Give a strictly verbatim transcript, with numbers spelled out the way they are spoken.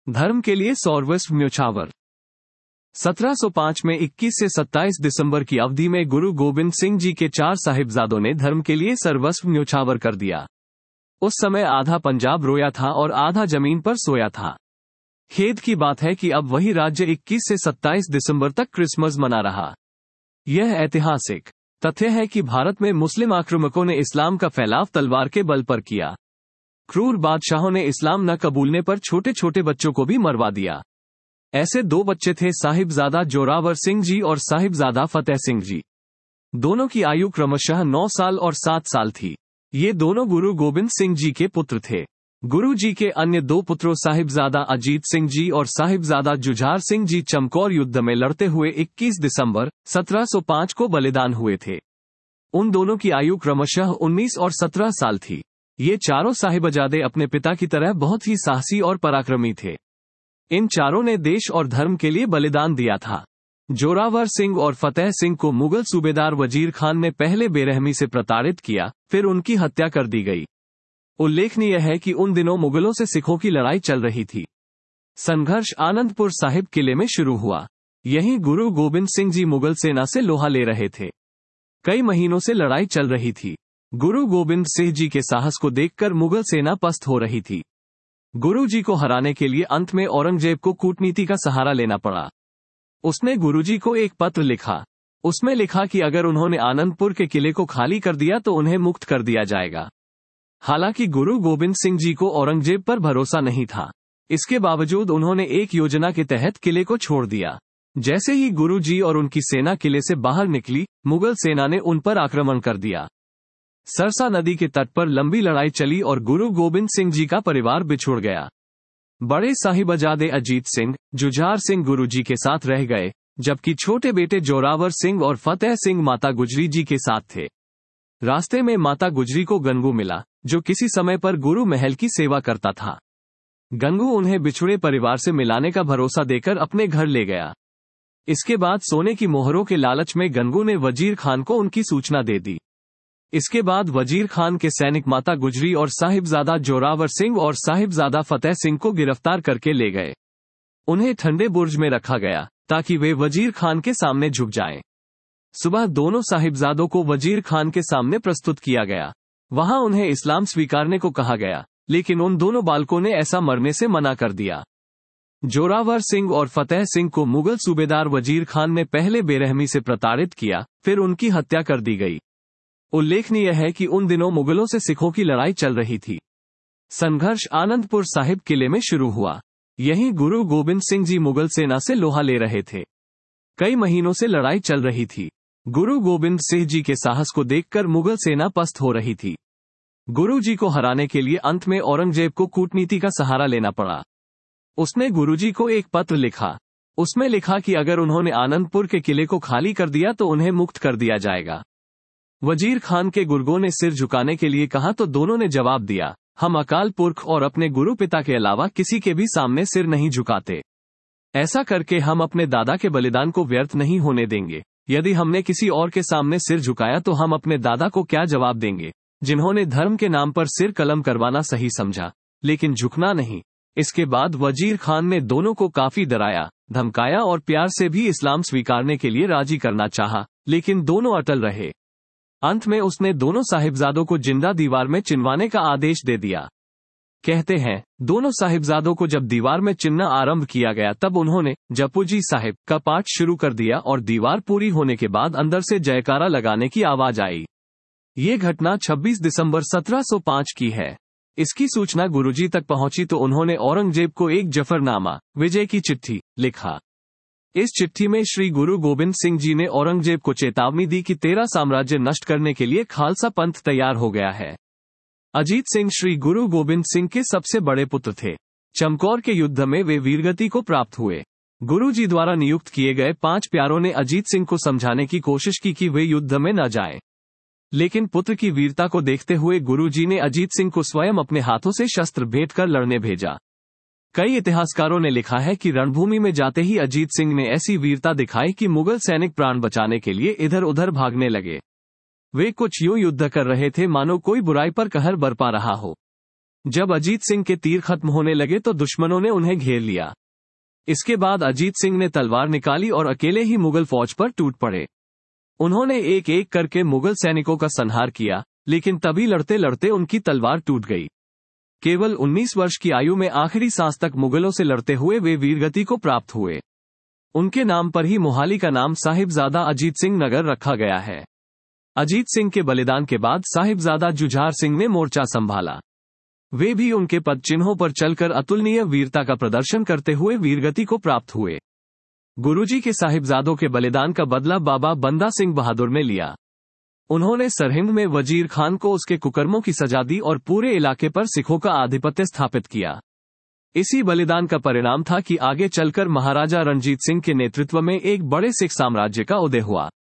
धर्म के लिए सर्वस्व न्यौछावर। सत्रह सौ पाँच में इक्कीस से सत्ताईस दिसंबर की अवधि में गुरु गोबिंद सिंह जी के चार साहिबजादों ने धर्म के लिए सर्वस्व न्यौछावर कर दिया। उस समय आधा पंजाब रोया था और आधा जमीन पर सोया था। खेद की बात है कि अब वही राज्य इक्कीस से सत्ताईस दिसंबर तक क्रिसमस मना रहा। यह ऐतिहासिक तथ्य है कि भारत में मुस्लिम आक्रामकों ने इस्लाम का फैलाव तलवार के बल पर किया। क्रूर बादशाहों ने इस्लाम न कबूलने पर छोटे छोटे बच्चों को भी मरवा दिया। ऐसे दो बच्चे थे, साहिबजादा जोरावर सिंह जी और साहिबजादा फतेह सिंह जी। दोनों की आयु क्रमशः नौ साल और सात साल थी। ये दोनों गुरु गोबिंद सिंह जी के पुत्र थे। गुरु जी के अन्य दो पुत्रों साहिबजादा अजीत सिंह जी और साहिबजादा जुझार सिंह जी चमकौर युद्ध में लड़ते हुए इक्कीस दिसंबर सत्रह सौ पाँच को बलिदान हुए थे। उन दोनों की आयु क्रमशः उन्नीस और सत्रह साल थी। ये चारों साहिबजादे अपने पिता की तरह बहुत ही साहसी और पराक्रमी थे। इन चारों ने देश और धर्म के लिए बलिदान दिया था। जोरावर सिंह और फतेह सिंह को मुगल सूबेदार वजीर खान ने पहले बेरहमी से प्रताड़ित किया, फिर उनकी हत्या कर दी गई। उल्लेखनीय है कि उन दिनों मुगलों से सिखों की लड़ाई चल रही थी। संघर्ष आनंदपुर साहिब किले में शुरू हुआ। यहीं गुरु गोबिंद सिंह जी मुगल सेना से लोहा ले रहे थे। कई महीनों से लड़ाई चल रही थी। गुरु गोबिंद सिंह जी के साहस को देखकर मुगल सेना पस्त हो रही थी। गुरु जी को हराने के लिए अंत में औरंगजेब को कूटनीति का सहारा लेना पड़ा। उसने गुरुजी को एक पत्र लिखा। उसमें लिखा कि अगर उन्होंने आनंदपुर के किले को खाली कर दिया तो उन्हें मुक्त कर दिया जाएगा। हालांकि गुरु गोबिंद सिंह जी को औरंगजेब पर भरोसा नहीं था। इसके बावजूद उन्होंने एक योजना के तहत किले को छोड़ दिया। जैसे ही गुरु जी और उनकी सेना किले से बाहर निकली, मुगल सेना ने उन पर आक्रमण कर दिया। सरसा नदी के तट पर लंबी लड़ाई चली और गुरु गोबिंद सिंह जी का परिवार बिछुड़ गया। बड़े साहिबजादे अजीत सिंह, जुझार सिंह गुरु जी के साथ रह गए, जबकि छोटे बेटे जोरावर सिंह और फतेह सिंह माता गुजरी जी के साथ थे। रास्ते में माता गुजरी को गंगू मिला, जो किसी समय पर गुरु महल की सेवा करता था। गंगू उन्हें बिछुड़े परिवार से मिलाने का भरोसा देकर अपने घर ले गया। इसके बाद सोने की मोहरों के लालच में गंगू ने वजीर खान को उनकी सूचना दे दी। इसके बाद वजीर खान के सैनिक माता गुजरी और साहिबजादा जोरावर सिंह और साहिबजादा फतेह सिंह को गिरफ्तार करके ले गए। उन्हें ठंडे बुर्ज में रखा गया ताकि वे वजीर खान के सामने झुक जाएं। सुबह दोनों साहिबजादों को वजीर खान के सामने प्रस्तुत किया गया। वहां उन्हें इस्लाम स्वीकारने को कहा गया, लेकिन उन दोनों बालकों ने ऐसा मरने से मना कर दिया। जोरावर सिंह और फतेह सिंह को मुगल सूबेदार वजीर खान ने पहले बेरहमी से प्रताड़ित किया, फिर उनकी हत्या कर दी गई। उल्लेखनीय है कि उन दिनों मुगलों से सिखों की लड़ाई चल रही थी। संघर्ष आनंदपुर साहिब किले में शुरू हुआ। यहीं गुरु गोबिंद सिंह जी मुगल सेना से लोहा ले रहे थे। कई महीनों से लड़ाई चल रही थी। गुरु गोबिंद सिंह जी के साहस को देखकर मुगल सेना पस्त हो रही थी। गुरु जी को हराने के लिए अंत में औरंगजेब को कूटनीति का सहारा लेना पड़ा। उसने गुरुजी को एक पत्र लिखा। उसमें लिखा कि अगर उन्होंने आनंदपुर के किले को खाली कर दिया तो उन्हें मुक्त कर दिया जाएगा। वजीर खान के गुर्गों ने सिर झुकाने के लिए कहा तो दोनों ने जवाब दिया, हम अकाल पुरख और अपने गुरु पिता के अलावा किसी के भी सामने सिर नहीं झुकाते। ऐसा करके हम अपने दादा के बलिदान को व्यर्थ नहीं होने देंगे। यदि हमने किसी और के सामने सिर झुकाया तो हम अपने दादा को क्या जवाब देंगे, जिन्होंने धर्म के नाम पर सिर कलम करवाना सही समझा, लेकिन झुकना नहीं। इसके बाद वजीर खान ने दोनों को काफी डराया, धमकाया और प्यार से भी इस्लाम स्वीकारने के लिए राजी करना चाहा, लेकिन दोनों अटल रहे। अंत में उसने दोनों साहिबजादों को जिंदा दीवार में चिनवाने का आदेश दे दिया। कहते हैं, दोनों साहिबजादों को जब दीवार में चिन्ना आरंभ किया गया तब उन्होंने जपुजी साहिब का पाठ शुरू कर दिया और दीवार पूरी होने के बाद अंदर से जयकारा लगाने की आवाज आई। ये घटना छब्बीस दिसंबर सत्रह सौ पाँच की है। इसकी सूचना गुरुजी तक पहुंची तो उन्होंने औरंगजेब को एक जफरनामा, विजय की चिट्ठी, लिखा। इस चिट्ठी में श्री गुरु गोबिंद सिंह जी ने औरंगजेब को चेतावनी दी कि तेरा साम्राज्य नष्ट करने के लिए खालसा पंथ तैयार हो गया है। अजीत सिंह श्री गुरु गोबिंद सिंह के सबसे बड़े पुत्र थे। चमकौर के युद्ध में वे वीरगति को प्राप्त हुए। गुरु जी द्वारा नियुक्त किए गए पांच प्यारों ने अजीत सिंह को समझाने की कोशिश की कि वे युद्ध में न जाएं। लेकिन पुत्र की वीरता को देखते हुए गुरु जी ने अजीत सिंह को स्वयं अपने हाथों से शस्त्र भेंट कर लड़ने भेजा। कई इतिहासकारों ने लिखा है कि रणभूमि में जाते ही अजीत सिंह ने ऐसी वीरता दिखाई कि मुगल सैनिक प्राण बचाने के लिए इधर उधर भागने लगे। वे कुछ यूं युद्ध कर रहे थे मानो कोई बुराई पर कहर बरपा रहा हो। जब अजीत सिंह के तीर खत्म होने लगे तो दुश्मनों ने उन्हें घेर लिया। इसके बाद अजीत सिंह ने तलवार निकाली और अकेले ही मुगल फौज पर टूट पड़े। उन्होंने एक एक करके मुगल सैनिकों का संहार किया, लेकिन तभी लड़ते लड़ते उनकी तलवार टूट गई। केवल उन्नीस वर्ष की आयु में आखिरी सांस तक मुगलों से लड़ते हुए वे वीरगति को प्राप्त हुए। उनके नाम पर ही मोहाली का नाम साहिबजादा अजीत सिंह नगर रखा गया है। अजीत सिंह के बलिदान के बाद साहिबजादा जुझार सिंह ने मोर्चा संभाला। वे भी उनके पद चिन्हों पर चलकर अतुलनीय वीरता का प्रदर्शन करते हुए वीरगति को प्राप्त हुए। गुरुजी के साहिबजादों के बलिदान का बदला बाबा बंदा सिंह बहादुर ने लिया। उन्होंने सरहिंद में वजीर खान को उसके कुकर्मों की सजा दी और पूरे इलाके पर सिखों का आधिपत्य स्थापित किया। इसी बलिदान का परिणाम था कि आगे चलकर महाराजा रणजीत सिंह के नेतृत्व में एक बड़े सिख साम्राज्य का उदय हुआ।